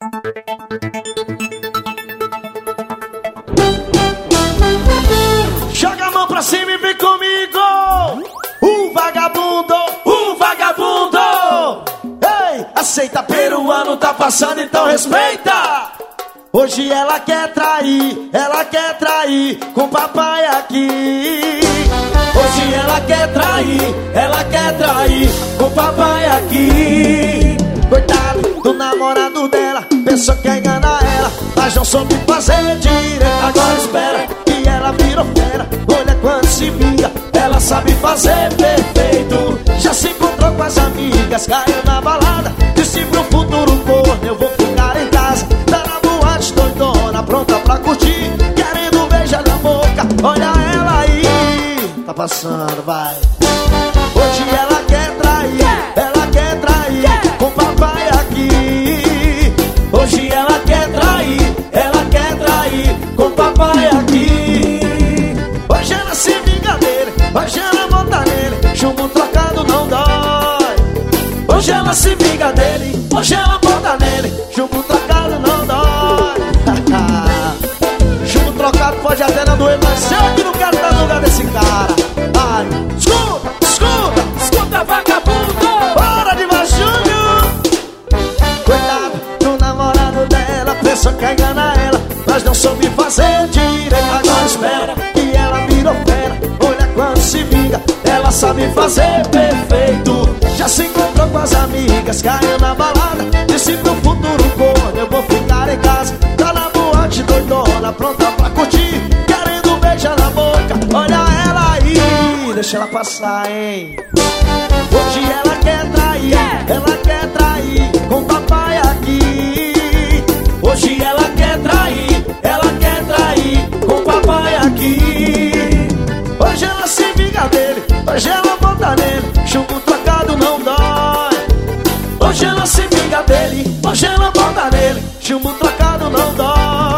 Joga a mão pra cima e vem comigo. O vagabundo. Ei, aceita, peruano tá passando, então respeita. Hoje ela quer trair com papai aqui. Hoje ela quer trair com papai aqui. Coitado do namorado dela, pensou que ia enganar ela, mas não soube fazer direito. Agora espera que ela virou fera, olha quando se vinga, ela sabe fazer perfeito. Já se encontrou com as amigas, caiu na balada, disse pro futuro corno, eu vou ficar em casa. Tá na boate doidona, pronta pra curtir, querendo beijar na boca, olha ela aí. Tá passando, vai. Hoje ela quer trair com papai aqui. Hoje ela quer trair com papai aqui. Hoje ela se vinga dele, hoje ela monta nele, chumbo trocado não dói. Hoje ela se vinga dele, hoje ela monta nele, chumbo trocado não dói. Chumbo trocado pode até não doer, mas eu que não quero estar no lugar desse cara. Ai, escuta vagabundo, para de mais Júnior. Coitado do namorado dela, pensou que ia enganar ela, mas não soube fazer direito. Agora espera que ela virou fera, olha quando se vinga, ela sabe fazer perfeito. Já se encontrou com as amigas, caiu na balada, disse pro futuro corno, eu vou ficar em casa. Tá na boate doidona, pronta pra curtir, querendo beijar na boca, olha ela aí. Deixa ela passar, hein. Hoje ela quer trair com papai aqui. Hoje ela quer trair com papai aqui. Hoje ela se vinga dele, hoje ela bota nele, chumbo trocado não dói. Hoje ela se vinga dele, hoje ela bota nele, chumbo trocado não dói.